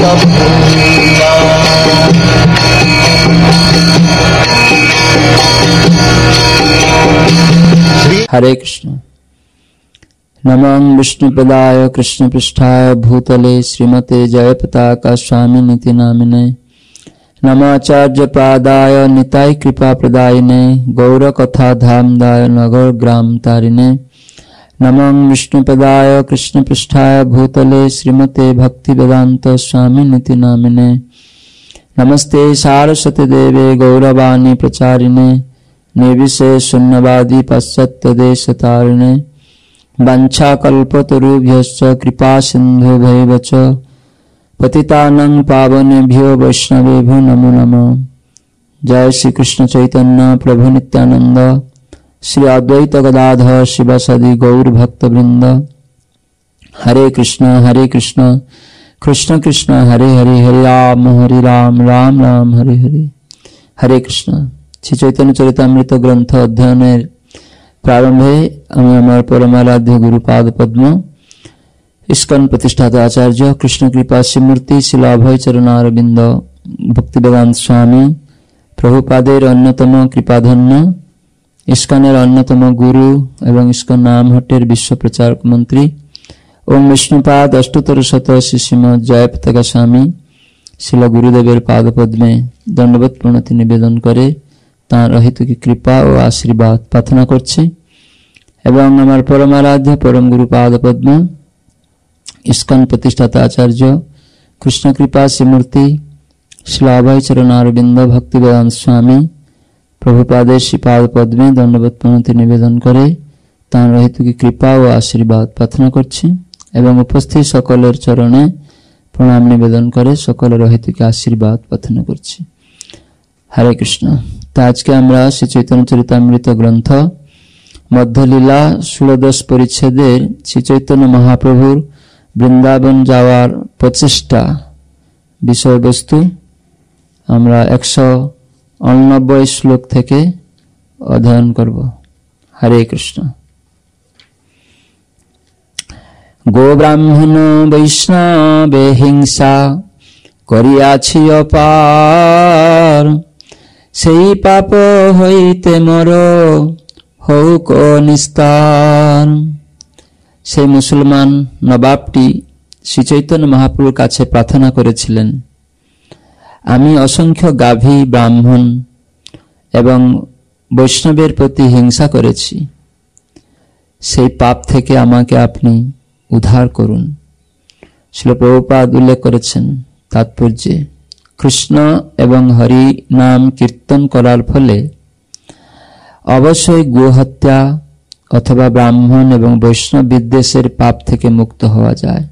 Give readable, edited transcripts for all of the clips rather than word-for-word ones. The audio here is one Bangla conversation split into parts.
हरे कृष्ण। नमः विष्णुपदाय कृष्णपृष्ठाय भूतले श्रीमते जयपताका स्वामिनिति नामिने। नमाचार्य पादाय निताय कृपा प्रदायिने गौर कथा धामदाय नगर ग्राम तारिणे। नमः विष्णुपदाय कृष्णपृष्ठाय भूतले श्रीमते भक्ति वेदांत स्वामिनिति नामिने। नमस्ते सारस्वती देवे गौरवाणी प्रचारिणे निर्विशेष शून्यवादी पाश्चात्य देश तारिणे। वाञ्छाकल्पतरुभ्यश्च कृपा सिन्धुभ्यैव च पतितानां पावनेभ्यो वैष्णवेभ्यो नमो नमः। जय श्री कृष्ण चैतन्य प्रभु नित्यानंद श्री अद्वैत गदाधर शिवासादि गौर भक्तवृंद। हरे कृष्ण कृष्ण कृष्ण हरे हरे हरे राम राम राम हरे हरे। हरे कृष्ण। श्री चैतन्य चरितामृत ग्रंथ अध्ययनेर प्रारंभे आमि आमार परमाराध्य गुरुपाद पद्म इस्कन प्रतिष्ठाता आचार्य कृष्ण कृपा श्रीमूर्ति श्रील अभय चरणारविंद भक्तिवेदांत स्वामी प्रभुपादेर अन्यतम कृपाधन्य इस्कनेर अन्यतम गुरु एवं इस्कन नामहट्टेर विश्व प्रचारक मंत्री ओम विष्णुपाद अष्टोत्तर शत श्री श्रीमद जयपताका स्वामी श्रील गुरुदेवेर पादपद्मे दंडवत प्रणति निवेदन करे तार रहित की कृपा और आशीर्वाद प्रार्थना करছি এবং আমার परमाराध्य परम गुरु पाद पद्म इस्कन प्रतिष्ठाता आचार्य कृष्ण कृपा श्रीमूर्ति श्री अभय चरणारविंद भक्तिवेदांत स्वामी प्रभुपादेर श्री पाद पद्मे दंडवत प्रणति निवेदन करे तार रहित की कृपा और आशीर्वाद प्रार्थना करছি এবং उपस्थित सकलेर चरणे प्रणाम निवेदन करे सकलेर रहित की आशीर्वाद प्रार्थना करছি। हरे कृष्ण। तो आज के आमरा श्री चैतन्य चरितामृत ग्रंथ मध्यलीला 16 परिच्छेदेर श्री चैतन्य महाप्रभुर बृंदावन जावार प्रचेष्टा विषय वस्तु आमरा 189 श्लोक थेके अध्ययन करब। हरे कृष्ण। गो ब्राह्मण वैष्णवे हिंसा करियाछि अपार সেই পাপ হইতে মর হউক নিস্তার। সেই মুসলমান নবাবটি শ্রী চৈতন্য মহাপ্রভুর কাছে প্রার্থনা করেছিলেন, আমি অসংখ্য গাভী ব্রাহ্মণ এবং বৈষ্ণবের প্রতি হিংসা করেছি, সেই পাপ থেকে আমাকে আপনি উদ্ধার করুন। শ্রীল প্রভুপাদ উল্লেখ করেছেন তাৎপর্যে कृष्ण एवं हरि नाम कीर्तन करार फले अवश्य गोहत्या अथवा ब्राह्मण एवं वैष्णव विद्वेषेर पाप थेके मुक्त हवा जाए।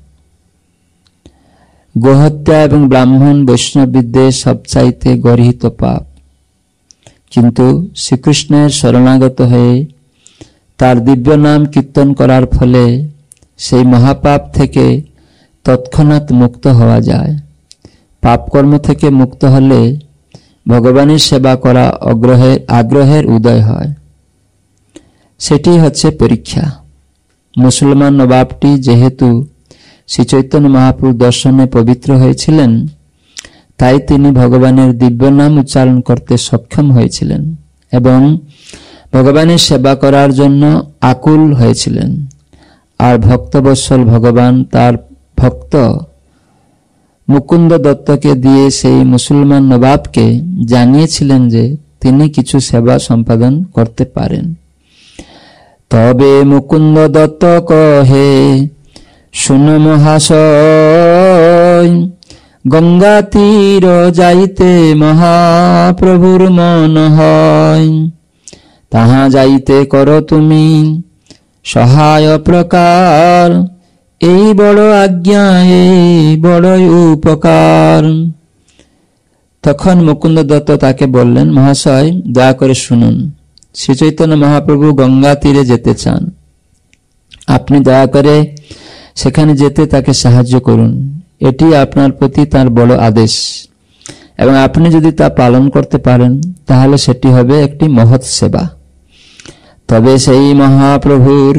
गोहत्या एवं ब्राह्मण वैष्णव विद्वेष सबचाइते गरिहित पाप, किन्तु श्रीकृष्णेर शरणागत हये तार दिव्य नाम कीर्तन करार फले सेई महापाप थेके तत्क्षणात् मुक्त हवा जाए। पाप कर्म थेके मुक्त हले भगवानेर सेवा करा आग्रहेर उदय हय। सेटी हच्छे परीक्षा। मुसलमान नवाबटी जेहेतु श्री चैतन्य महाप्रभु दर्शने पवित्र हयेछिलेन ताई तिनि भगवानेर दिव्य नाम उच्चारण करते सक्षम हयेछिलेन एवं भगवानेर सेवा करार जन्य आकुल हयेछिलेन। आर भक्तवत्सल भगवान तार भक्त मुकुंद दत्त के दिए से मुसलमान नवाब के जानिয়েছিলেন যে তিনি কিছু সেবা সম্পাদন করতে পারেন। তবে মুকুন্দ দত্ত কহে, শুন মহাশয়, গঙ্গা তীর যাইতে মহাপ্রভুর মন হয়, তাহা যাইতে করো তুমি সহায় প্রকার, এই বড় আজ্ঞা এই বড় উপকার। তখন মুকুন্দ দত্ত তাকে বললেন, মহাশয় দয়া করে শুনুন, শ্রী চৈতন্য মহাপ্রভু গঙ্গা তীরে যেতে চান, আপনি দয়া করে সেখানে যেতে তাকে সাহায্য করুন, এটি আপনার প্রতি তার বড় আদেশ এবং আপনি যদি তা পালন করতে পারেন তাহলে সেটি হবে একটি মহৎ সেবা। তবে সেই মহাপ্রভুর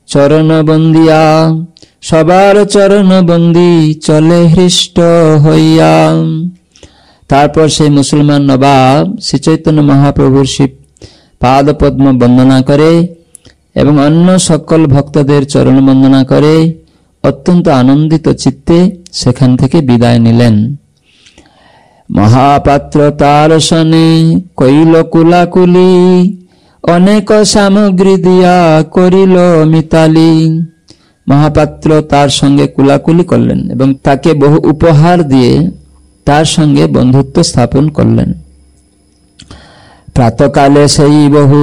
চরণ বন্দিয়া, সবার চরণ বন্দি চলে হৃষ্ট হইয়া। তারপর সেই মুসলমান নবাব শ্রী চৈতন্য মহাপ্রভুর শিব পাদ পদ্ম বন্দনা করে এবং অন্য সকল ভক্তদের চরণ বন্দনা করে অত্যন্ত আনন্দিত চিত্তে সেখান থেকে বিদায় নিলেন। মহাপাত্র তার সনে কইল কুলাকুলি, অনেক সামগ্রী দিয়া করিল মিতালি। মহাপাত্র তার সঙ্গে কুলাকুলি করলেন এবং তাকে বহু উপহার দিয়ে তার সঙ্গে বন্ধুত্ব স্থাপন করলেন। প্রাতকালে সেই বহু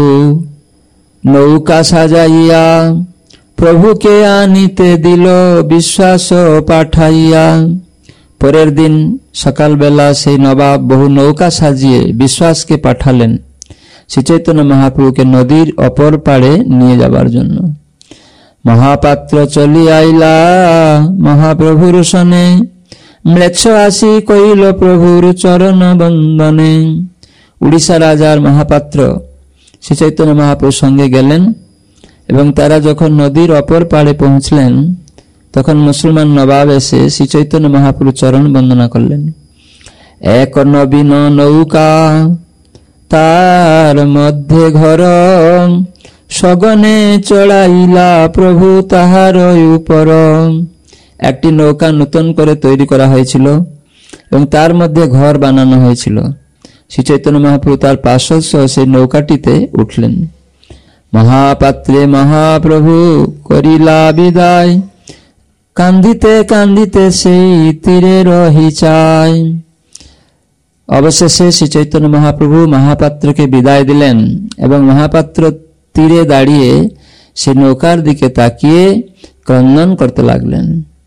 নৌকা সাজাইয়া, প্রভুকে আনিতে দিল বিশ্বাস পাঠাইয়া। পরের দিন সকালবেলা সেই নবাব বহু নৌকা সাজিয়ে বিশ্বাসকে পাঠালেন শ্রী চৈতন্য মহাপ্রভুকে নদীর অপর পাড়ে নিয়ে যাবার জন্য। মহাপাত্র চলি আইলা মহাপ্রভুর সনে, ম্লেচ্ছ আসি কইল প্রভুর চরণ বন্দনে। উড়িষ্যা রাজার মহাপাত্র শ্রী চৈতন্য মহাপ্রভুর সঙ্গে গেলেন এবং তারা যখন নদীর অপর পাড়ে পৌঁছলেন তখন মুসলমান নবাব এসে শ্রী চৈতন্য মহাপ্রভুর চরণ বন্দনা করলেন। এক নবীন নৌকা তার মধ্যে ঘর, সগনে চড়াইলা প্রভু তাহার উপর। একটি নৌকা নতুন করে তৈরি করা হয়েছিল এবং তার মধ্যে ঘর বানানো হয়েছিল। শ্রী চৈতন্য মহাপ্রভু তার পার্শ্বদ সহ সেই নৌকাটিতে উঠলেন। মহাপাত্রে মহাপ্রভু করিলা বিদায়, কান্দিতে কান্দিতে সেই তীরে রহি চায়। অবশেষে শ্রী চৈতন্য মহাপ্রভু মহাপাত্রকে বিদায় দিলেন এবং মহাপাত্র তীরে দাঁড়িয়ে সে নৌকার দিকে তাকিয়ে ক্রন্দন করতে লাগলেন।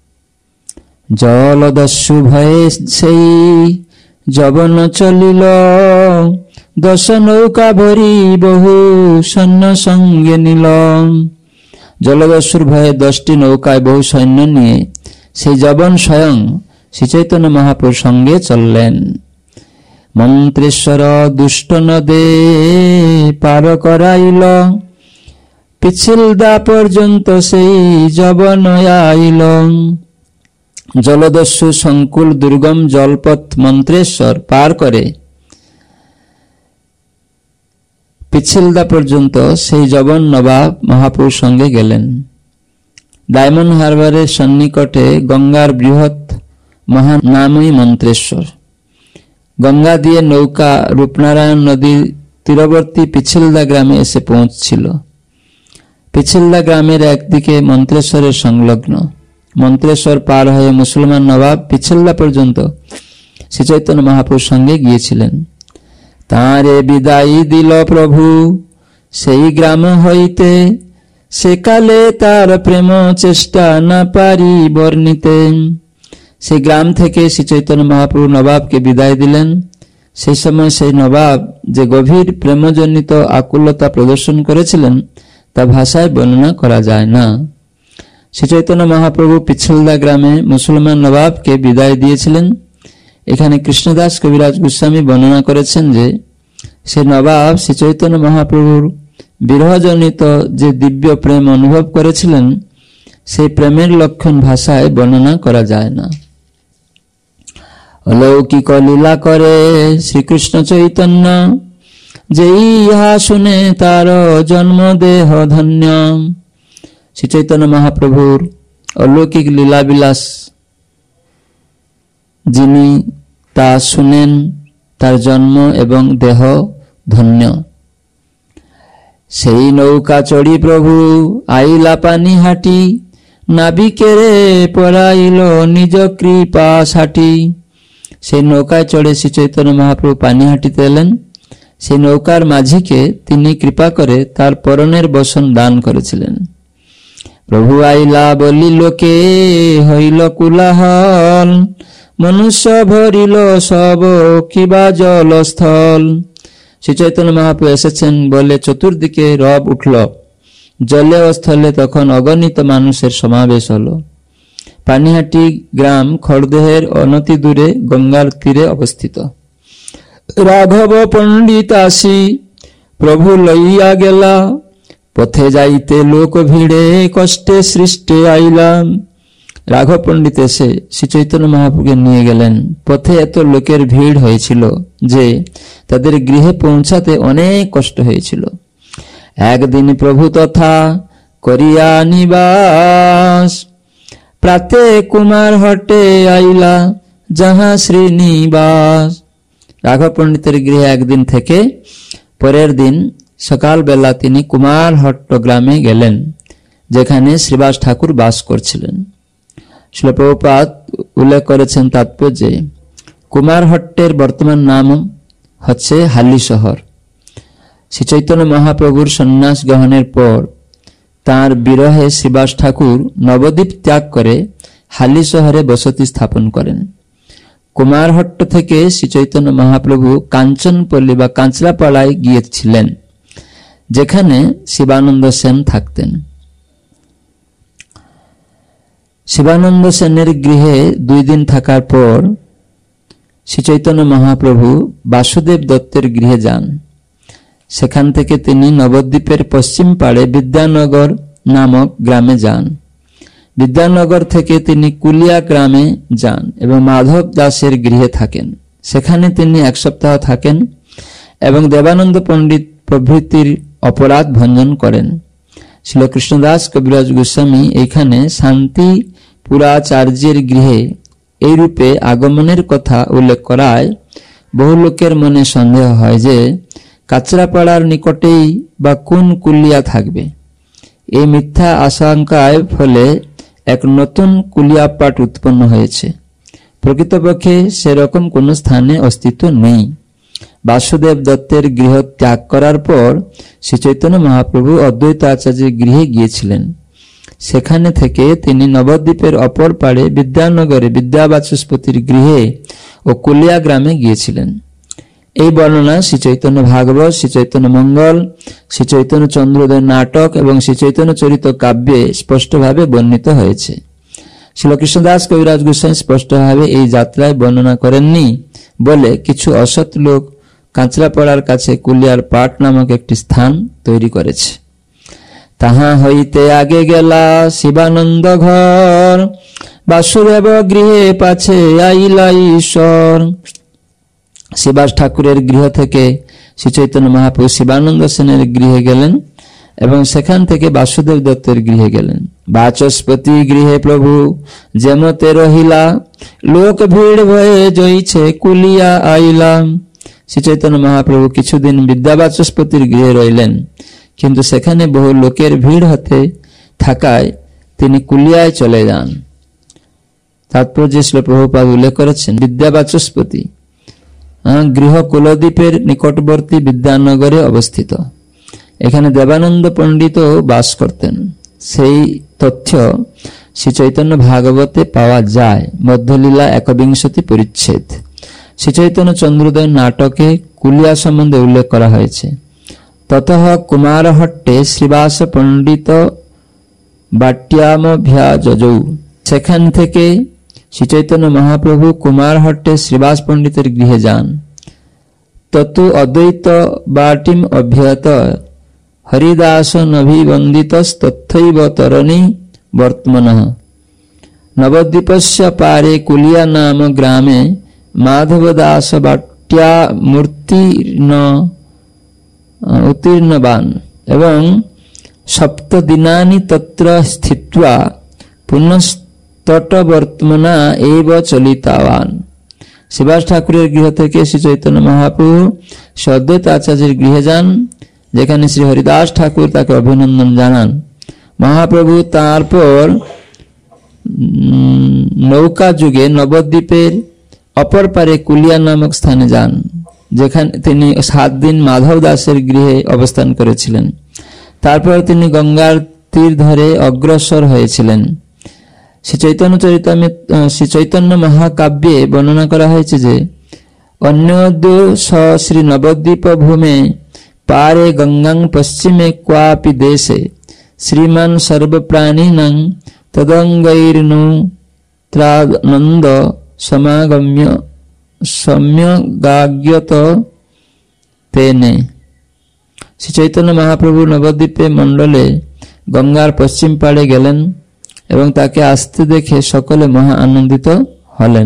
জলদস্যু ভয়ে সেই যবন চলিল, দশ নৌকা ভরি বহু সৈন্য সঙ্গে নিল। জলদস্যুর ভয়ে 10টি নৌকায় বহু সৈন্য নিয়ে সেই যবন স্বয়ং শ্রী চৈতন্য মহাপ্রভুর সঙ্গে চললেন। মন্ত্রেশ্বর দুষ্ট নদে পার করাইল, পিছিলদা পর্যন্ত সেই যবন আইল। জলদস্যু সংকুল দুর্গম জলপথ মন্ত্রেশ্বর পার করে পিছিলদা পর্যন্ত সেই যবন নবাব মহাপ্রভুর সঙ্গে গেলেন। ডায়মন্ড হারবারের সন্নিকটে গঙ্গার বৃহৎ মহানামই মন্ত্রেশ্বর। গঙ্গা দিয়ে নৌকা রূপনারায়ণ নদীর তীরবর্তী পিছিলদা গ্রামে এসে পৌঁছছিল। পিছিলদা গ্রামের একদিকে মন্ত্রেশ্বরের সংলগ্ন। মন্ত্রেশ্বর পার হয়ে মুসলমান নবাব পিছিলদা পর্যন্ত শ্রী চৈতন্য মহাপ্রভুর সঙ্গে গিয়েছিলেন। তাঁরে বিদায়ী দিল প্রভু সেই গ্রাম হইতে, সেকালে তার প্রেম চেষ্টা না পারি বর্ণিতে। সেই গ্রাম থেকে শ্রী চৈতন্য মহাপ্রভু নবাবকে বিদায় দিলেন। সেই সময় সেই নবাব যে গভীর প্রেমজনিত আকুলতা প্রদর্শন করেছিলেন তা ভাষায় বর্ণনা করা যায় না। শ্রী চৈতন্য মহাপ্রভু পিছলদা গ্রামে মুসলমান নবাবকে বিদায় দিয়েছিলেন। এখানে কৃষ্ণদাস কবিরাজ গোস্বামী বর্ণনা করেছেন যে সে নবাব শ্রী চৈতন্য মহাপ্রভুর বিরহজনিত যে দিব্য প্রেম অনুভব করেছিলেন সেই প্রেমের লক্ষণ ভাষায় বর্ণনা করা যায় না। অলৌকিক লীলা করে শ্রীকৃষ্ণ চৈতন্য, যেই ইহা শুনে তার জন্ম দেহ ধন্য। শ্রী চৈতন্য মহাপ্রভুর অলৌকিক লীলাবিলাস যিনি তা শুনেন তার জন্ম এবং দেহ ধন্য। সেই নৌকা চড়ি প্রভু আইলা পানিহাটি, নাবিকেরে পরাইল নিজ কৃপা সাটি। সেই নৌকায় চড়ে শ্রী চৈতন্য মহাপ্রভু পানিহাটিতে এলেন। সেই নৌকার মাঝিকে তিনি কৃপা করে তার পরনের বসন দান করেছিলেন। প্রভু আইলা বলি লোকে হইল কুলাহল, মনুষ্য ভরিল সব কিবা জলস্থল। শ্রী চৈতন্য মহাপ্রভু এসেছেন বলে চতুর্দিকে রব উঠল। জলে ও স্থলে তখন অগণিত মানুষের সমাবেশ হলো। পানিহাটি গ্রাম খড়দহের অনতি দূরে গঙ্গার তীরে অবস্থিত। রাঘব পণ্ডিত আসি প্রভু লইয়া গেলা, পথে যাইতে লোক ভিড়ে কষ্টে সৃষ্টে আইলাম। রাঘব পণ্ডিত এসে শ্রী চৈতন্য মহাপ্রভুকে নিয়ে গেলেন। পথে এত লোকের ভিড় হয়েছিল যে তাদের গৃহে পৌঁছাতে অনেক কষ্ট হয়েছিল। একদিন প্রভু তথা করিয়া নিবাস, প্রাতে কুমার হটে আইলা যাহা শ্রীনিবাস। রাঘব পণ্ডিতের গৃহে একদিন থেকে পরের দিন সকালবেলা তিনি কুমারহট্ট গ্রামে গেলেন, যেখানে শ্রীবাস ঠাকুর বাস করছিলেন। শ্রীল প্রভুপাদ উল্লেখ করেছেন তাৎপর্যে, কুমারহট্টের বর্তমান নাম হচ্ছে হালি শহর। শ্রী চৈতন্য মহাপ্রভুর সন্ন্যাস গ্রহণের পর তাঁর বিরহে শ্রীবাস ঠাকুর নবদ্বীপ ত্যাগ করে হালি শহরে বসতি স্থাপন করেন। কুমারহট্ট থেকে শ্রী চৈতন্য মহাপ্রভু কাঞ্চনপল্লী বা কাঁচরাপাড়ায় গিয়েছিলেন, যেখানে শিবানন্দ সেন থাকতেন। শিবানন্দ সেনের গৃহে 2 দিন থাকার পর শ্রী চৈতন্য মহাপ্রভু বাসুদেব দত্তের গৃহে যান। সেখান থেকে তিনি নবদ্বীপের পশ্চিম পাড়ে বিদ্যানগর নামক গ্রামে যান। বিদ্যানগর থেকে তিনি কুলিয়া গ্রামে যান এবং মাধব দাসের গৃহে থাকেন। সেখানে তিনি 1 সপ্তাহ থাকেন এবং দেবানন্দ পণ্ডিত প্রভৃতির অপরাধ ভঞ্জন করেন। শ্রীল কৃষ্ণদাস কবিরাজ গোস্বামী এইখানে শান্তি পুরাচার্যের গৃহে এই রূপে আগমনের কথা উল্লেখ করায় বহু লোকের মনে সন্দেহ হয় যে কাঁচরাপাড়ার নিকটেই বা কোন কুলিয়া থাকবে। এই মিথ্যা আশঙ্কায় ফলে এক নতুন কুলিয়াপাট উৎপন্ন হয়েছে। প্রকৃতপক্ষে সেরকম কোন স্থানে অস্তিত্ব নেই। বাসুদেব দত্তের গৃহ ত্যাগ করার পর শ্রী চৈতন্য মহাপ্রভু অদ্বৈত আচার্যের গৃহে গিয়েছিলেন। সেখানে থেকে তিনি নবদ্বীপের অপর পাড়ে বিদ্যানগরে বিদ্যাবাচস্পতির গৃহে ও কুলিয়া গ্রামে গিয়েছিলেন। এই বর্ণনা শ্রী চৈতন্য ভাগবত, শ্রী চৈতন্য মঙ্গল, শ্রী চৈতন্য চন্দ্রোদয় নাটক এবং শ্রী চৈতন্য চরিত কাব্যে স্পষ্টভাবে বর্ণিত হয়েছে। শ্রীল কৃষ্ণদাস কবিরাজ গোস্বামী স্পষ্টভাবে এই যাত্রায় বর্ণনা করেননি বলে কিছু অসৎ লোক কাঁচরাপাড়ার কাছে কুলিয়ার পাট নামক একটি স্থান তৈরি করেছে। তাহা হইতে আগে গেলা শিবানন্দ ঘর, বাসুদেব গৃহে পাছে আইলা ঈশ্বর। শিবাস ঠাকুরের গৃহ থেকে শ্রী চৈতন্য মহাপ্রভু শিবানন্দ সেনের গৃহে গেলেন এবং সেখান থেকে বাসুদেব দত্তের গৃহে গেলেন। বাচস্পতি গৃহে প্রভু যেমতে রহিলা, লোক ভিড় ভয়ে জইছে কুলিয়া আইলাম। শ্রী চৈতন্য মহাপ্রভু কিছুদিন বিদ্যাবাচস্পতির গৃহে রইলেন, কিন্তু সেখানে বহু লোকের ভিড় হতে থাকায় তিনি কুলিয়ায় চলে যান। তাৎপর্য শ্রীল প্রভুপাদ উল্লেখ করেছেন, বিদ্যাবাচস্পতি গৃহ কুলদ্বীপের নিকটবর্তী বিদ্যানগরে অবস্থিত। এখানে দেবানন্দ পণ্ডিত বাস করতেন। সেই তথ্য শ্রী চৈতন্য ভাগবতে পাওয়া যায়। মধ্যলীলা 21 পরিচ্ছেদ। শ্রী চৈতন্য চন্দ্রোদয় নাটকে কুলিয়া সম্বন্ধে উল্লেখ করা হয়েছে। ততঃ কুমারহট্টে শ্রীবাস পণ্ডিত বাট্যামভ্যাজৌ। সেখান থেকে শ্রী চৈতন্য মহাপ্রভু কুমারহট্টে শ্রীবাস পণ্ডিতের গৃহে যান। ততু অদ্বৈত বাটিম অভ্যত হরিদাস নভিবন্দিতস্তথৈব তরণী বর্তমানঃ। নবদ্বীপস্য পারে কুলিয়া নাম গ্রামে মাধবদাস বাট্যা উত্তীর্ণবান এবং সপ্তদিনানি তত্র স্থিত্বা পুনস্তটবর্তমানা এব চলিতাবান। শিবাস ঠাকুরের গৃহ থেকে শ্রী চৈতন্য মহাপ্রভু অদ্বৈত আচার্যের গৃহে যান, যেখানে শ্রী হরিদাস ঠাকুর তাকে অভিনন্দন জানান। মহাপ্রভু তারপর নৌকা যুগে নবদ্বীপের অপর পারে কুলিয়া নামক স্থানে যান, যেখানে তিনি 7 দিন মাধব দাসের গৃহে অবস্থান করেছিলেন। তারপর তিনি গঙ্গার তীর ধরে অগ্রসর হয়েছিলেন। শ্রী চৈতন্য মহাকাব্যে বর্ণনা করা হয়েছে যে অন্যদ্য শ্রী নবদ্বীপ ভূমে পারে গঙ্গাং পশ্চিমে ক্বাপি দেশে শ্রীমান সর্বপ্রাণিনাং তদঙ্গৈর্নু ত্রানন্দ সমাগম্য সম্যগাগ্যত তেনে। শ্রী চৈতন্য মহাপ্রভু নবদ্বীপে মণ্ডলে গঙ্গার পশ্চিম পাড়ে গেলেন এবং তাকে আসতে দেখে সকলে মহা আনন্দিত হলেন।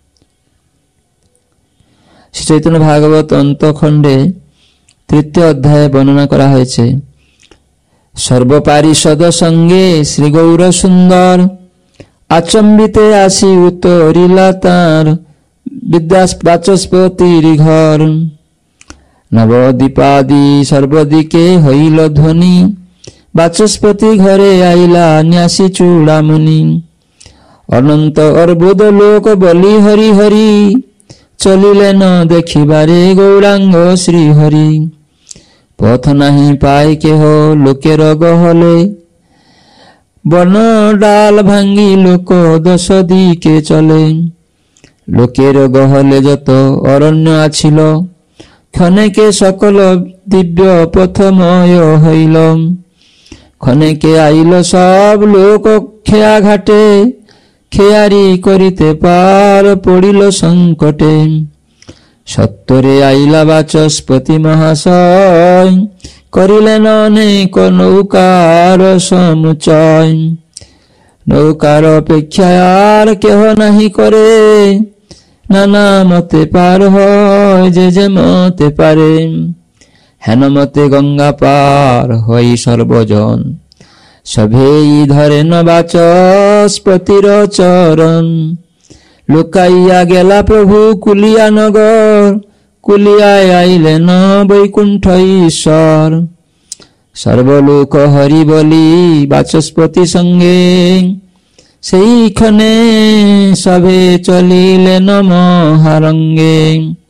শ্রী চৈতন্য ভাগবত অন্তখণ্ডে 3য় অধ্যায়ে বর্ণনা করা হয়েছে, সর্বপারিষদ সঙ্গে শ্রী গৌর সুন্দর, আচম্বিতে আসি উত্তরিলা তাঁর বাচস্পতির ঘর। নবদ্বীপাদি সর্বদিকে হইল ধ্বনি, বাচস্পতি ঘরে আইলা ন্যাসী চূড়ামণি। অনন্ত অর্বুদ লোক বলি হরি হরি, চলিলেন দেখিবারে গৌরাঙ্গ শ্রীহরি। পথ নাহি পায় কেহ লোকের গহলে, বন ডাল ভাঙ্গি লোক 10 দিকে চলে। লোকের গহলে যত অরণ্য আছিল, ক্ষণেকে সকল দিব্য পথময় হইল। ক্ষণেকে আইল সব লোক খেয়া ঘাটে, খেয়ারি করিতে পার পড়িল সংকটে। সত্তরে আইলা বাচস্পতি মহাশয়, করিলেন অনেক নৌকার সমুচয়। নৌকার অপেক্ষা আর কেহ নাহি করে, নানা মতে পার হয় যে যে মতে পারে। হেন মতে গঙ্গা পার হই সর্বজন, সভেই ধরেন বাচস্পতির চরণ। লুকাইয়া গেলা প্রভু কুলিয়া নগর, কুলিয়ায় আইলেন বৈকুণ্ঠ ঈশ্বর। সর্বলোক হরি বলি বাচস্পতি সঙ্গে, সেইখানে সবে চলিলেন মহারঙ্গে।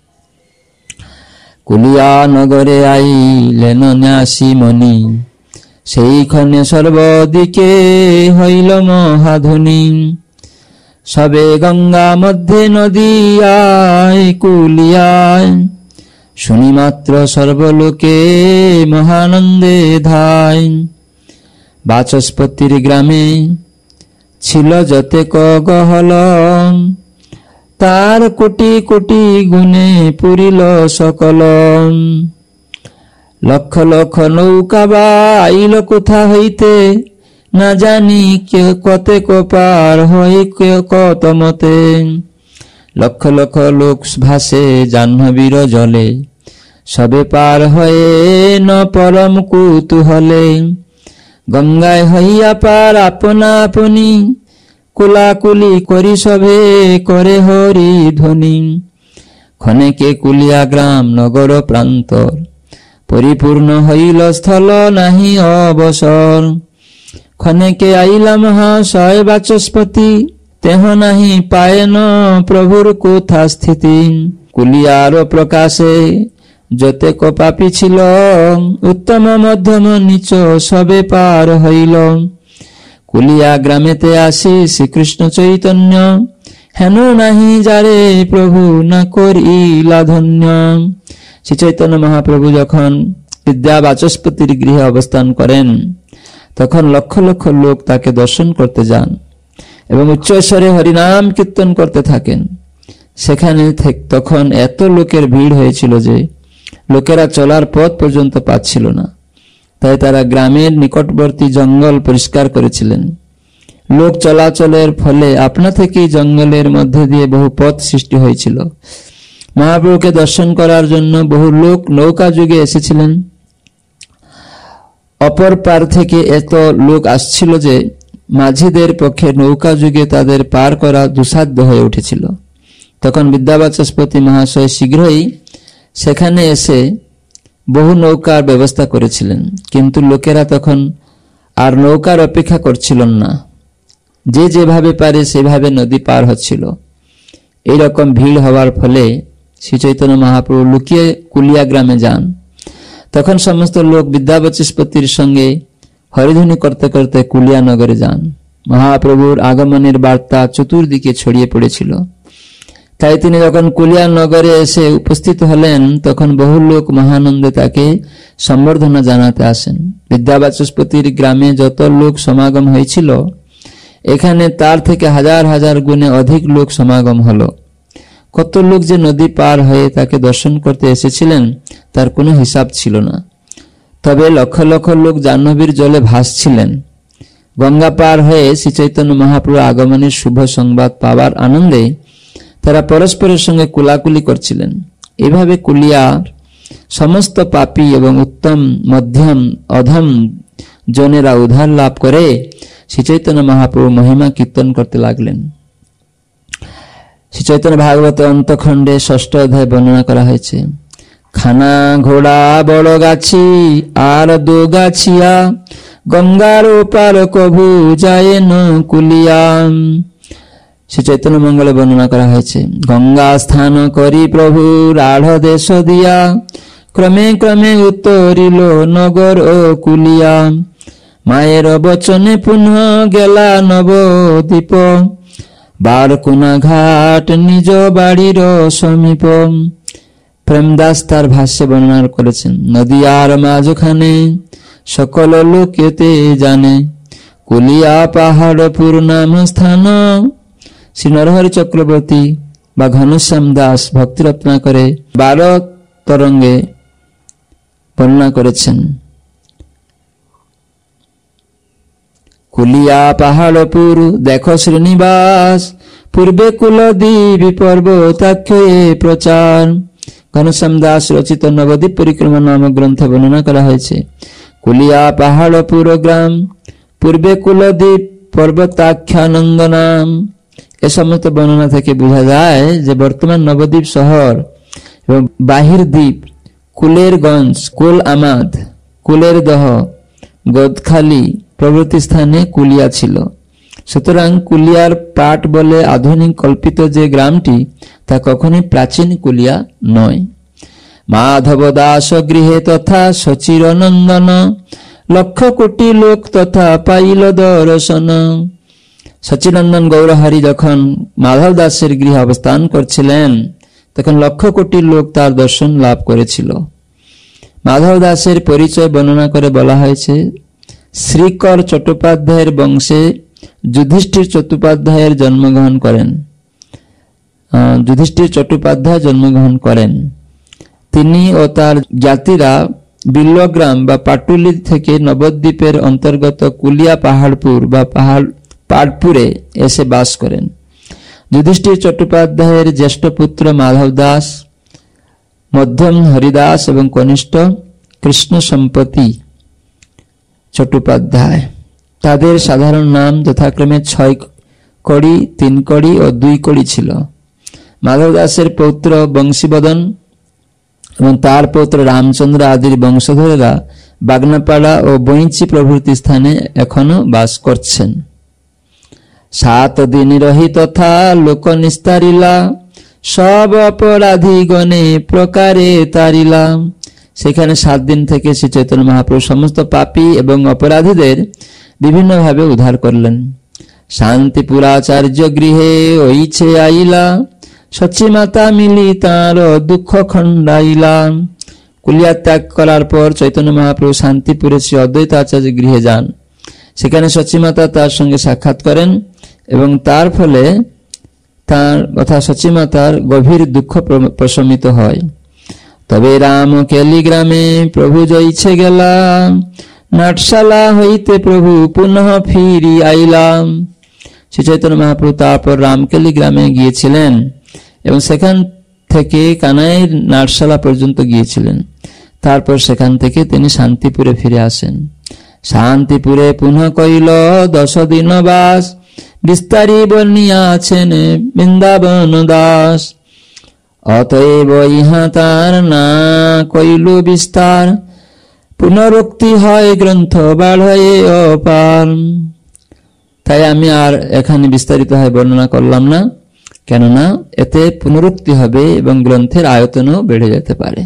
কুলিয়া নগরে আইলেন ন্যাসী মণি, সেইখানে সর্বদিকে হইল মহাধুনি। সবে গঙ্গা মধ্যে নদীয়ায় কুলিয়ায়, শুনি মাত্র সর্বলোকে মহানন্দে ধায়। বাচস্পতির গ্রামে ছিল যতেক গহল, তার কোটি কোটি গুণে পুরিল সকল। লক্ষ লক্ষ নৌকা বা আইল কোথা হইতে, না জানি কতেক পার হই কত মতে। লক্ষ লক্ষ লোক ভাসে জাহ্নবীর জলে, সবে পার হয়ে ন পরম কুতূহলে। গঙ্গায় হইয়া পার আপনা আপনি, কুলাকুলি করি সবে করে হরি ধ্বনি। ক্ষণেকে কুলিয়া গ্রাম নগর প্রান্তর, পরিপূর্ণ হইল স্থল নাহি অবসর। ক্ষণেকে আইলা মহাশয় বাচস্পতি, তেহ নাহি পায়েন প্রভুর কোথা স্থিতি। কুলিয়ার প্রকাশে যতেক পাপী ছিল, উত্তম মধ্যম নিচ সবে পার হইল। কুলিয়া গ্রামেতে আসি শ্রীকৃষ্ণ চৈতন্য, হেন নাহি যারে প্রভু না করিলা ধন্য। শ্রী চৈতন্য মহাপ্রভু যখন বিদ্যা বাচস্পতির গৃহে অবস্থান করেন, তখন লক্ষ লক্ষ লোক তাকে দর্শন করতে যান এবং উচ্চস্বরে হরিনাম কীর্তন করতে থাকেন। সেখানে তখন এত লোকের ভিড় হয়েছিল যে লোকেরা চলার পথ পর্যন্ত পাচ্ছিল না। তাই তারা গ্রামের নিকটবর্তী জঙ্গল পরিষ্কার করেছিলেন। লোক চলাচলের ফলে আপনা থেকেই জঙ্গলের মধ্যে দিয়ে বহু পথ সৃষ্টি হয়েছিল। মহাপ্রভুকে দর্শন করার জন্য বহু লোক নৌকা যুগে এসেছিলেন। অপর পার থেকে এত লোক আসছিল যে মাঝিদের পক্ষে নৌকা যুগে তাদের পার করা দুঃসাধ্য হয়ে উঠেছিল। তখন বিদ্যাবাচস্পতি মহাশয় শীঘ্রই সেখানে এসে বহু নৌকার ব্যবস্থা করেছিলেন, কিন্তু লোকেরা তখন আর নৌকার অপেক্ষা করছিলেন না। যে যেভাবে পারে সেভাবে নদী পার হচ্ছিল। এইরকম ভিড় হওয়ার ফলে শ্রী চৈতন্য মহাপ্রভু লুকিয়ে কুলিয়া গ্রামে যান। তখন সমস্ত লোক বিদ্যাবাচস্পতির সঙ্গে হরিধ্বনি করতে করতে কুলিয়া নগরে যান। মহাপ্রভুর আগমনের বার্তা চতুর্দিকে ছড়িয়ে পড়েছিল। তাই তিনি যখন কুলিয়া নগরে এসে উপস্থিত হলেন, তখন বহু লোক মহানন্দে তাকে সম্বর্ধনা জানাতে আসেন। বিদ্যাবাচস্পতির গ্রামে যত লোক সমাগম হয়েছিল, এখানে তার থেকে হাজার হাজার গুণে অধিক লোক সমাগম হলো। কত লোক যে নদী পার হয়ে তাকে দর্শন করতে এসেছিলেন তার কোনো হিসাব ছিল না। তবে লক্ষ লক্ষ লোক জাহ্নবীর জলে ভাসছিলেন। গঙ্গা পার হয়ে শ্রী চৈতন্য মহাপ্রভুর আগমনের শুভ সংবাদ পাওয়ার আনন্দে তারা পরস্পরের সঙ্গে কুলাকুলি করছিলেন। এভাবে কুলিয়ার সমস্ত পাপী এবং উত্তম মধ্যম অধম জনেরা উদ্ধার লাভ করে শ্রী চৈতন্য মহাপ্রভু মহিমা কীর্তন করতে লাগলেন। শ্রী চৈতন্য ভাগবত অন্তখণ্ডে 6ষ্ঠ অধ্যায় বর্ণনা করা হয়েছে। খানা ঘোড়া বড় গাছি আর দো গাছিয়া, গঙ্গার ওপার কভু যায় ন কুলিয়া। শ্রী চৈতন্য মঙ্গলে বর্ণনা করা হয়েছে। গঙ্গা স্থান করি প্রভু রাঢ় দেশ দিয়া, ক্রমে ক্রমে উত্তরিল নগর ও কুলিয়া। মায়ের বচনে পুনঃ গেলা নবদ্বীপ, বারকুনা ঘাট নিজ বাড়ির সমীপ। প্রেমদাস তার ভাষ্যে বর্ণনা করেছেন। নদীয়ার মাঝখানে সকল লোকেতে জানে, কুলিয়া পাহাড়পুর নাম স্থান। শ্রী নরহরি চক্রবর্তী বা ঘনশ্যাম দাস ভক্তি রত্নাকরে 12 তরঙ্গে বর্ণনা করেছেন। কুলিয়া পাহাড়পুর দেখো শ্রীনিবাস, পূর্বে কুলদ্বীপ পর্বতাক্ষে প্রচার। ঘনশ্যাম দাস রচিত নবদ্বীপ পরিক্রমা নামক গ্রন্থে বর্ণনা করা হয়েছে। কুলিয়া পাহাড়পুর গ্রাম, পূর্বে কুলদ্বীপ পর্বতাখ্যানন্দ নাম। এ সমস্ত বর্ণনা থেকে বোঝা যায় যে বর্তমান নবদ্বীপ শহর এবং বাহির দ্বীপ, কুলেরগঞ্জ, কুল আমাদ, কুলের দহ, গোদখালি প্রভৃতি স্থানে কুলিয়া ছিল। সুতরাং কুলিয়ার পাট বলে আধুনিক কল্পিত যে গ্রামটি, তা কখনোই প্রাচীন কুলিয়া নয়। মাধব দাস গৃহে তথা সচির নন্দন, লক্ষ কোটি লোক তথা পাইল দর্শন। সচিনন্দন গৌরহরি যখন মাধব দাসের গৃহে অবস্থান করছিলেন, তখন লক্ষ কোটি লোক তার দর্শন লাভ করেছিল। মাধব দাসের পরিচয় বর্ণনা করে বলা হয়েছে, শ্রীকর চট্টোপাধ্যায়ের বংশে যুধিষ্ঠির চট্টোপাধ্যায়ের জন্মগ্রহণ করেন। যুধিষ্ঠির চট্টোপাধ্যায় জন্মগ্রহণ করেন। তিনি ও তার জ্ঞাতিরা বিল্লগ্রাম বা পাটুলি থেকে নবদ্বীপের অন্তর্গত কুলিয়া পাহাড়পুর বা পাড়পুরে এসে বাস করেন। যুধিষ্ঠির চট্টোপাধ্যায়ের জ্যেষ্ঠ পুত্র মাধব দাস, মধ্যম হরিদাস এবং কনিষ্ঠ কৃষ্ণ সম্পতি চট্টোপাধ্যায়। তাদের সাধারণ নাম যথাক্রমে 6 কড়ি, 3 কড়ি ও 2 কড়ি ছিল। মাধব দাসের পৌত্র বংশীবদন এবং তার পৌত্র রামচন্দ্র আদির বংশধরেরা বাগনাপাড়া ও বইচি প্রভৃতি স্থানে এখনো বাস করছেন। 7 দিন রহি তথা লোক নিস্তারিলা, সব অপরাধী গণে প্রকারে তারিলা। সেখানে 7 দিন থেকে শ্রী চৈতন্য মহাপ্রভু সমস্ত পাপী এবং অপরাধীদের বিভিন্ন ভাবে উদ্ধার করলেন। শান্তিপুরাচার্য গৃহে ওইছে আইলা, সচি মাতা মিলি তাঁর দুঃখ খণ্ডাইলা। কুলিয়া ত্যাগ করার পর চৈতন্য মহাপ্রভু শান্তিপুরে শ্রী অদ্বৈত আচার্য গৃহে যান। সেখানে সচিমাতা তার সঙ্গে সাক্ষাৎ করেন এবং তার ফলে তার তথা সচিমাতার গভীর দুঃখ প্রশমিত হয়। তবে রাম কেলি গ্রামে প্রভু জয়ছে গেলা, নাটশালা হইতে প্রভু পুনঃ ফিরি আইলাম। শ্রী চৈতন্য মহাপ্রভু তারপর রামকেলি গ্রামে গিয়েছিলেন এবং সেখান থেকে কানাইয়ের নাটশালা পর্যন্ত গিয়েছিলেন। তারপর সেখান থেকে তিনি শান্তিপুরে ফিরে আসেন। শান্তিপুরে পুনঃ কইল 10 দিন বাস, বিস্তারি বর্ণিয়াছেন বৃন্দাবন দাস। অতএব ইহা তার না কইল বিস্তার, পুনরুক্তি হয় গ্রন্থ বাড়ে অপার। তাই আমি আর এখানে বিস্তারিত হয় বর্ণনা করলাম না, কেননা এতে পুনরুক্তি হবে এবং গ্রন্থের আয়তনও বেড়ে যেতে পারে।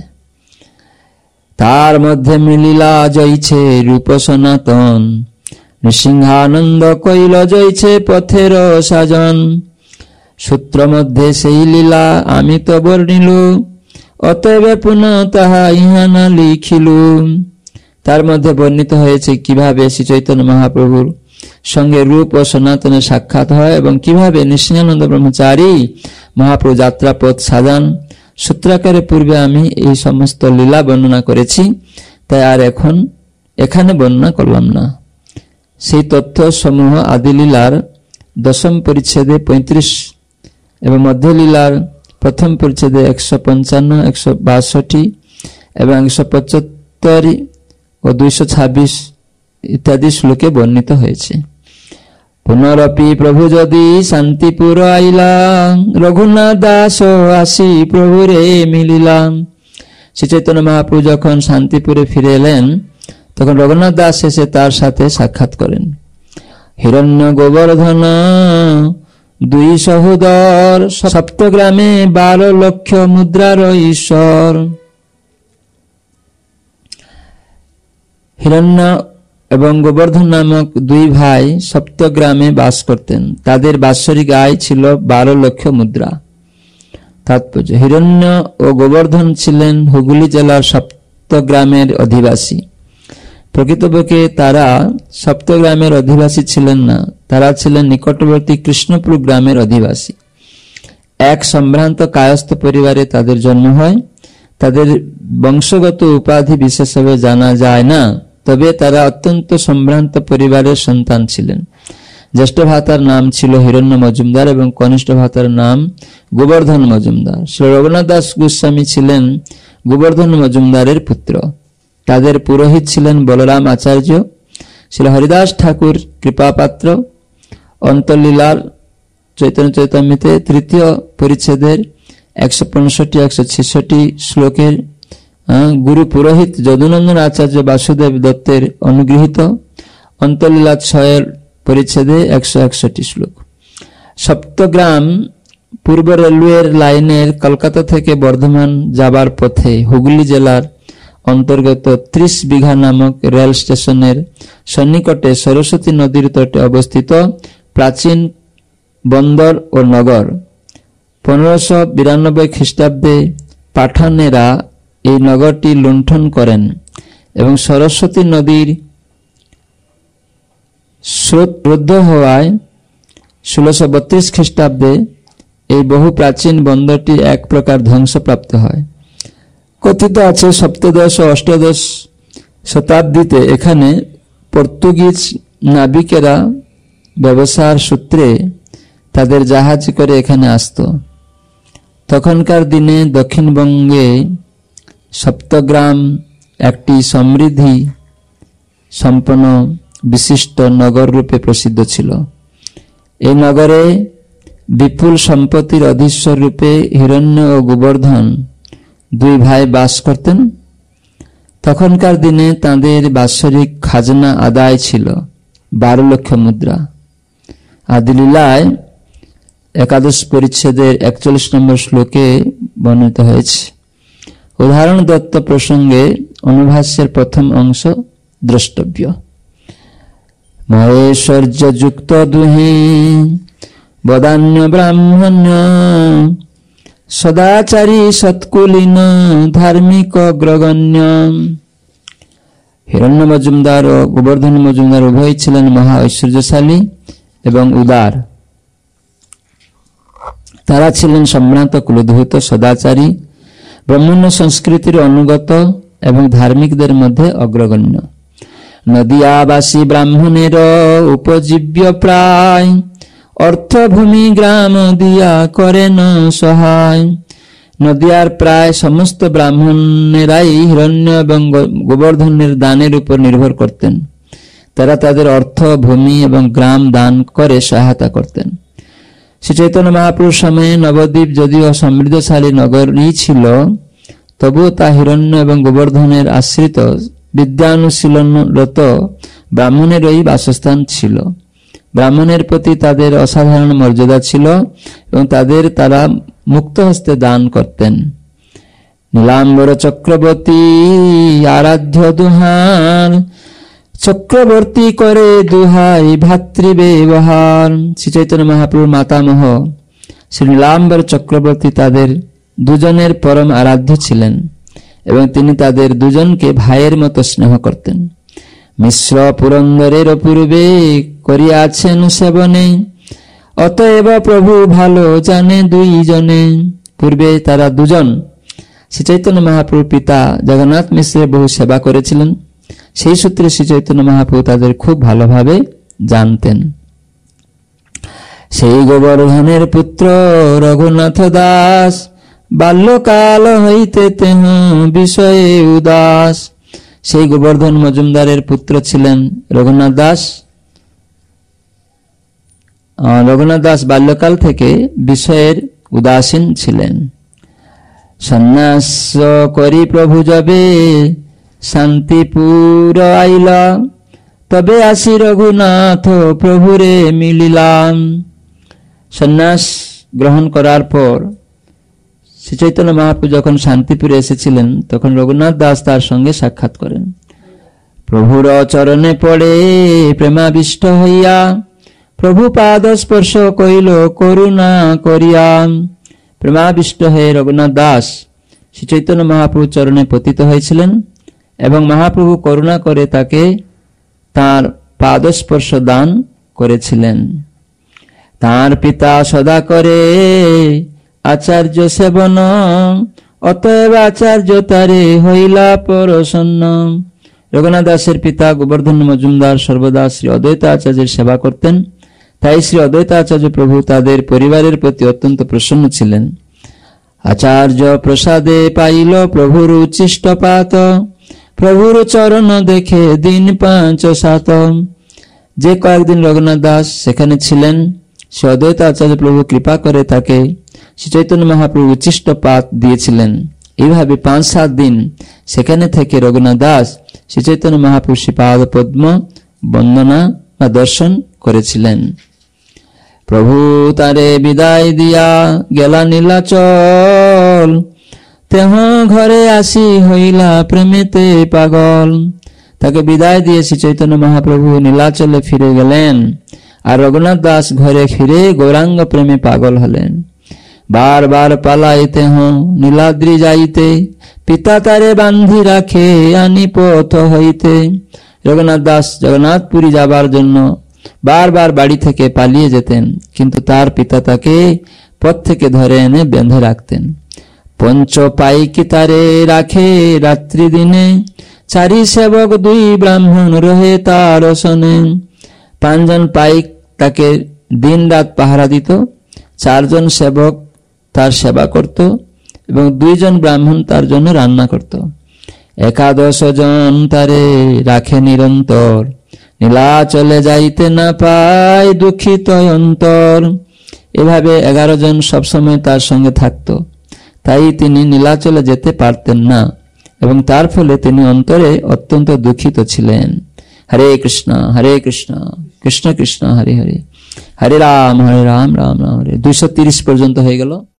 তার মধ্যে মিলিলা জয়ছে রূপ সনাতন, নৃসিংহানন্দ কইল জয়ছে পথের সাজন। সূত্র মধ্যে সেই লীলা আমি তো বর্ণিল, অতএব পুনঃ তাহা ইহা না লিখিল। তার মধ্যে বর্ণিত হয়েছে কিভাবে শ্রী চৈতন্য মহাপ্রভুর সঙ্গে রূপ ও সনাতনের সাক্ষাৎ হয় এবং কিভাবে নৃসিংহানন্দ ব্রহ্মচারী মহাপ্রভু যাত্রা পথ সাজান। সূত্রাকারে পূর্বে আমি এই সমস্ত লীলা বর্ণনা করেছি, তাই আর এখানে বর্ণনা করলাম না। সেই তথ্য সমূহ আদিলীলার 10ম পরিচ্ছেদে 35 এবং মধ্যলীলার প্রথম পরিচ্ছেদে 155, 162 এবং 175 ও 226 ইত্যাদি শ্লোকে বর্ণিত হয়েছে। পুনরপি প্রভু যদি শান্তিপুর আইলা, রঘুনাথ দাস আসি প্রভুরে মিলিলাম। শ্রী চৈতন্য মহাপ্রভু যখন শান্তিপুরে ফিরে এলেন, তখন রঘুনাথ দাস এসে তার সাথে সাক্ষাৎ করেন। হিরণ্য গোবর্ধন 2 সহোদর, সপ্তগ্রামে 12 লক্ষ মুদ্রার ঈশ্বর। হিরণ্য এবং গোবর্ধন নামক 2 ভাই সপ্তগ্রামে বাস করতেন। তাদের বাৎসরিক আয় ছিল 12 লক্ষ মুদ্রা। তাৎপর্য: হিরণ্য ও গোবর্ধন ছিলেন হুগলি জেলার সপ্তগ্রামের অধিবাসী। প্রকৃতপক্ষে তারা সপ্তগ্রামের অধিবাসী ছিলেন না, তারা ছিলেন নিকটবর্তী কৃষ্ণপুর গ্রামের অধিবাসী। এক সম্ভ্রান্ত কায়স্থ পরিবারে তাদের জন্ম হয়। তাদের বংশগত উপাধি বিশেষভাবে জানা যায় না, তবে তারা অত্যন্ত সম্ভ্রান্ত পরিবারের সন্তান ছিলেন। জ্যেষ্ঠ ভ্রাতার নাম ছিল হিরণ্য মজুমদার এবং কনিষ্ঠ ভ্রাতার নাম গোবর্ধন মজুমদার। শ্রী রঘুনাথ দাস গোস্বামী ছিলেন গোবর্ধন মজুমদারের পুত্র। তাদের পুরোহিত ছিলেন বলরাম আচার্য। শ্রী হরিদাস ঠাকুর কৃপাপাত্র অন্তলীলার চৈতন্য চৈতামৃতে 3য় পরিচ্ছেদের 165-166 শ্লোকের গুরু পুরোহিত যদুনন্দন আচার্য বাসুদেব দত্তের অনুগৃহীত। অন্তলীলা 6 পরিচ্ছেদে 161 শ্লোক। সপ্তগ্রাম পূর্ব রেলওয়ের লাইনের কলকাতা থেকে বর্ধমান যাবার পথে হুগলি জেলার অন্তর্গত 30 বিঘা নামক রেল স্টেশনের সন্নিকটে সরস্বতী নদীর তটে অবস্থিত প্রাচীন বন্দর ও নগর। 1592 খ্রিস্টাব্দে পাঠানেরা এই নগরটি লুণ্ঠন করেন এবং সরস্বতী নদীর স্রোত রুদ্ধ হওয়ায় 1632 খ্রিস্টাব্দে এই বহু প্রাচীন বন্দরটি এক প্রকার ধ্বংসপ্রাপ্ত হয়। কথিত আছে 7ম ও 8ম শতাব্দীতে এখানে পর্তুগিজ নাবিকেরা ব্যবসার সূত্রে তাদের জাহাজ করে এখানে আসত। তখনকার দিনে দক্ষিণবঙ্গে সপ্তগ্রাম একটি সমৃদ্ধি সম্পন্ন বিশিষ্ট নগর রূপে প্রসিদ্ধ ছিল। এই নগরে বিপুল সম্পত্তির অধীশ্বর রূপে হিরণ্য ও গোবর্ধন 2 ভাই বাস করতেন। তখনকার দিনে তাদের বাৎসরিক খাজনা আদায় ছিল 12 লক্ষ মুদ্রা। আদিলীলায় 11 পরিচ্ছেদের 41 নম্বর শ্লোকে বর্ণিত হয়েছে। উদাহরণ দত্ত প্রসঙ্গে অনুভাষ্যের প্রথম অংশ দ্রষ্টব্য। মহেশ্বর্য যুক্ত 2 বদান্য ব্রাহ্মণ্য, সদাচারী সৎকুলীন ধার্মিক অগ্রগণ্য। হিরণ্য মজুমদার ও গোবর্ধন মজুমদার উভয় ছিলেন মহা ঐশ্বর্যশালী এবং উদার। তারা ছিলেন সম্ভ্রান্ত কুলধূত, সদাচারী, ব্রাহ্মণ্য সংস্কৃতির অনুগত এবং ধার্মিকদের মধ্যে অগ্রগণ্য। নদিয়াবাসী ব্রাহ্মণের উপজীব্য প্রায়, অর্থভূমি গ্রাম দিয়া করেন সহায়। নদিয়ার প্রায় সমস্ত ব্রাহ্মণেরাই হিরণ্য এবং গোবর্ধনের দানের উপর নির্ভর করতেন। তারা তাদের অর্থ, ভূমি এবং গ্রাম দান করে সহায়তা করতেন। শ্রী চৈতন্য মহাপ্রভুর সময়ে নবদ্বীপ যদিও সমৃদ্ধশালী নগরী ছিল, তবুও তা হিরণ্য এবং গোবর্ধনের আশ্রিত বিদ্যানুশীলনরত ব্রাহ্মণেরই বাসস্থান ছিল। ব্রাহ্মণের প্রতি তাদের অসাধারণ মর্যাদা ছিল এবং তারা মুক্ত হস্তে দান করতেন। নীলাম্বর চক্রবর্তী আরাধ্য দুহার, চক্রবর্তী করে দুহাই ভাতৃব্যবহার। শ্রী চৈতন্য মহাপ্রভুর মাতামহ শ্রী নীলাম্বর চক্রবর্তী তাদের 2 জনের পরম আরাধ্য ছিলেন এবং তিনি তাদের 2 জনকে ভাইয়ের মতো স্নেহ করতেন। মিশ্র পুরন্দরের পূর্বে করিয়াছেন সেবনে, অতএব প্রভু ভালো জানে 2 জনে। পূর্বে তারা 2 জন শ্রী চৈতন্য মহাপ্রভুর পিতা জগন্নাথ মিশ্রের বহু সেবা করেছিলেন। সেই সূত্রে শ্রী চৈতন্য মহাপ্রভু তাদের খুব ভালোভাবে জানতেন। সেই গোবর্ধনের পুত্র রঘুনাথ দাস, বাল্যকাল হইতে তেহ বিষয়ে উদাস। সেই গোবর্ধন মজুমদারের পুত্র ছিলেন রঘুনাথ দাস। রঘুনাথ দাস বাল্যকাল থেকে বিষয়ের উদাসীন ছিলেন। সন্ন্যাস করি প্রভু যবে শান্তিপুর আইলা, তবে আসি রঘুনাথ প্রভুরে মিলিলাম। সন্ন্যাস গ্রহণ করার পর শ্রী চৈতন্য মহাপ্রভু যখন শান্তিপুরে এসেছিলেন, তখন রঘুনাথ দাস তার সঙ্গে সাক্ষাৎ করেন। প্রভুর চরণে পড়ে প্রেমাবিষ্ট হইয়া, প্রভু পাদ স্পর্শ কইল করুণা করিয়া। প্রেমাবিষ্ট হয়ে রঘুনাথ দাস শ্রী চৈতন্য মহাপ্রভু চরণে পতিত হয়েছিলেন এবং মহাপ্রভু করুণা করে তাকে তার পাদস্পর্শ দান করেছিলেন। তার পিতা সদা করে আচার্য সেবন, অতএব আচার্য তারে হইলা প্রসন্ন। রঘুনাথ দাসের পিতা গোবর্ধন মজুমদার সর্বদা শ্রী অদ্বৈত আচার্যের সেবা করতেন। তাই শ্রী অদ্বৈত আচার্য প্রভু তাদের পরিবারের প্রতি অত্যন্ত প্রসন্ন ছিলেন। আচার্য প্রসাদে পাইল প্রভুর উচ্ছিষ্ট পাত, প্রভুর চরণ দেখে দিন 5-7। যে কয়েকদিন রঘুনাথ দাস সেখানে ছিলেন, শ্রী অদ্বৈত আচার্য প্রভু কৃপা করে তাকে শ্রী চৈতন্য মহাপ্রভু উচ্ছিষ্ট পাত দিয়েছিলেন। এইভাবে 5-7 দিন সেখানে থেকে রঘুনাথ দাস শ্রী চৈতন্য মহাপ্রভু শ্রী পাদ পদ্ম বন্দনা বা দর্শন করেছিলেন। প্রভু তারে বিদায় দিয়া গেলা নীলাচল, তেহ ঘরে আসি হইলা প্রেমেতে পাগল। তাকে বিদায় দিয়ে শ্রী চৈতন্য মহাপ্রভু নীলাচলে ফিরে গেলেন, আর রঘুনাথ দাস ঘরে ফিরে গৌরাঙ্গ প্রেমে পাগল হলেন। বার বার পালাইতে নীলাদ্রি যাইতে, পিতা তারে বান্ধি রাখে আনি পথ হইতে। রঘুনাথ দাস জগন্নাথপুরী যাবার জন্য বারবার বাড়ি থেকে পালিয়ে যেতেন, কিন্তু তার পিতা তাকে পথ থেকে ধরে এনে বেঁধে রাখতেন। পঞ্চ পাইকি তারে রাখে রাত্রি দিনে, 4 সেবক 2 ব্রাহ্মণ রহে তার সনে। 5 জন পাইক তাকে দিন রাত পাহারা দিত, 4 জন সেবক তার সেবা করত এবং 2 জন ব্রাহ্মণ তার জন্য রান্না করত। 11 জন তারে রাখে নিরন্তর, নীলাচলে যাইতে না পায় দুঃখিত অন্তর। এভাবে 11 জন সবসময় তার সঙ্গে থাকত, তাই তিনি নীলাচলে যেতে পারতেন না এবং তার ফলে তিনি অন্তরে অত্যন্ত দুঃখিত ছিলেন। হরে কৃষ্ণ কৃষ্ণ কৃষ্ণ হরে হরে, হরে রাম রাম রাম হরে। 230 পর্যন্ত হয়ে গেল।